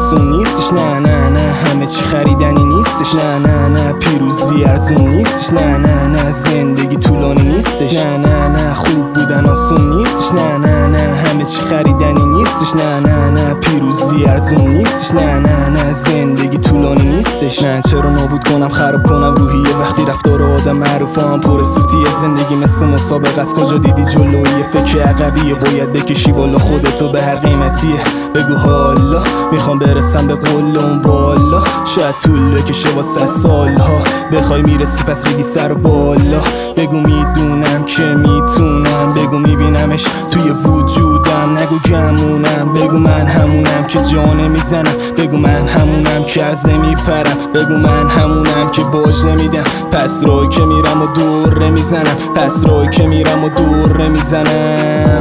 آسون نیستش، نه نه نه همه چی خریدنی نیستش، نه نه نه پیروزی ارزون نیستش، نه نه نه زندگی طولانی نیستش، نه نه نه خوب بودن آسون نیستش، نه نه نه همه چی خریدنی نیستش، نه نه نه پیروزی ارزون نیستش، نه نه نه زندگی طولانی نیستش. نه چرا نابود کنم خراب کنم روحیه وقتی رفتار آدم معروف هم پر سوتیه. زندگی مثل مسابقه است، کجا دیدی جلویه؟ فکر عقبیه، باید بکشی بالا خودتو به هر قیمتیه. بگو حالا میخوام برسم به قله اون بالا، شاید طول بکشه واسه سالها. بخوای میرسی پس بگی سر و بالا. بگو میدونم که میتونم، بگو میبینمش توی وجودم. نگو گمونم، بگو من همونم که جانه میزنم. بگو من همونم که عرضه میپرم. بگو من همونم که باج نمیدم. پس رای که میرم و دوره میزنم، پس رای که میرم و دوره میزنم.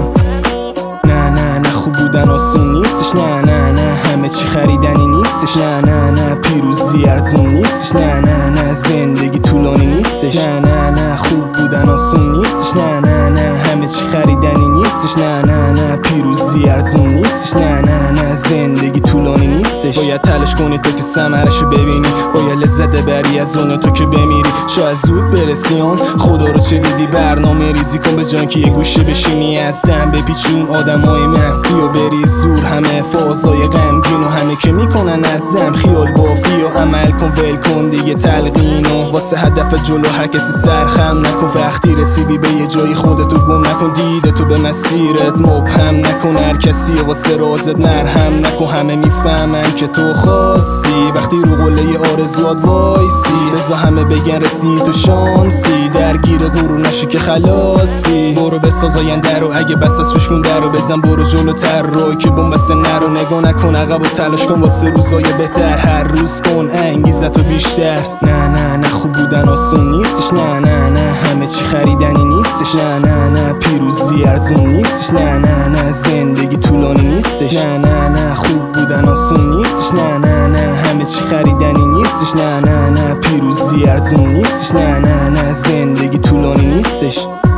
نه نه نه خوب بودن آسون نیستش، نه نه نه همه چی خریدنی نیستش، نه نه نه پیروزی ارزون نیستش، نه نه نه زندگی طولانی نیستش، نه نه نه خوب بودن آسون نیستش، نه نه نه همه چی خریدنی نیستش، نه نه نه پیروزی ارزون نیستش، نه نه نه زندگی طولانی نیستش. باید تلاش کنی تو که ثمرشو ببینی، باید لذت ببری از اون تو که بمیری. شاید زود برسی اون خدا رو چه دیدی، برنامه ریزی کن به جان که یه گوشه بشینی. از دم بپیچون آدمای منفی و بری زور، همه فازای غمگین و همه که میکنن از دم خیال بافی و عمل کن ول کن دیگه تلقین و واسه هدف جلو هر کسی سرخم نکن. وقتی رسیدی به یه جایی خودتو گم نکن، دیده تو به مسیرت مبهم نکن. هر کسی واسه رازت مرهم نکن، همه میفهمن که تو خاصی. وقتی رو قله آرزوات وایسی بزا همه بگن رسی تو شانسی، درگیر غرور نشی که خلاصی. برو بساز آینده رو، اگه بس از فشون در رو بزن، برو جلوتر رو که بومبسته نرو. نگاه نکن عقب و تلاش کن واسه روزای بهتر، هر روز کن انگیزتو بیشتر. نه نه نه خوب بودن آسون نیستش، نه نه نه همه چی خریدنی نیستش، نه نه نه پیروزی ارزون نیستش، نه نه نه زندگی طولانی نیستش، نه نه نه خوب بودن آسون نیستش، نه نه نه همه چی خریدنی نیستش، نه نه نه پیروزی ارزون نیستش، نه نه نه زندگی طولانی نیستش.